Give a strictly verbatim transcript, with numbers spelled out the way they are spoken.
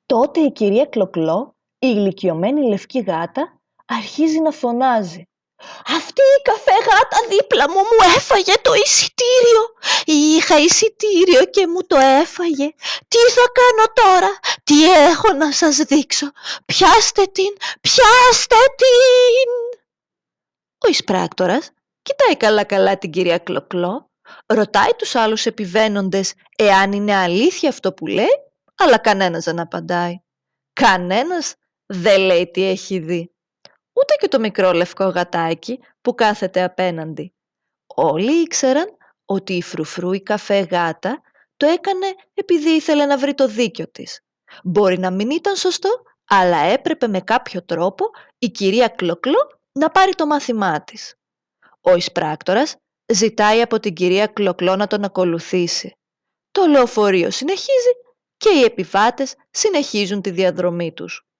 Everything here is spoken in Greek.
Τότε η κυρία Κλοκλό, η ηλικιωμένη λευκή γάτα, αρχίζει να φωνάζει. «Αυτή η καφέ γάτα δίπλα μου μου έφαγε το εισιτήριο. Είχα εισιτήριο και μου το έφαγε. Τι θα κάνω τώρα, τι έχω να σας δείξω. Πιάστε την, πιάστε την!» Ο εισπράκτορας κοιτάει καλά-καλά την κυρία Κλοκλό, ρωτάει τους άλλους επιβαίνοντες εάν είναι αλήθεια αυτό που λέει, αλλά κανένας δεν απαντάει. Κανένας δεν λέει τι έχει δει. Ούτε και το μικρό λευκό γατάκι που κάθεται απέναντι. Όλοι ήξεραν ότι η φρουφρού η καφέ γάτα το έκανε επειδή ήθελε να βρει το δίκιο της. Μπορεί να μην ήταν σωστό, αλλά έπρεπε με κάποιο τρόπο η κυρία Κλοκλό να πάρει το μάθημά της. Ο εισπράκτορας ζητάει από την κυρία Κλοκλό να τον ακολουθήσει. Το λεωφορείο συνεχίζει και οι επιβάτες συνεχίζουν τη διαδρομή τους.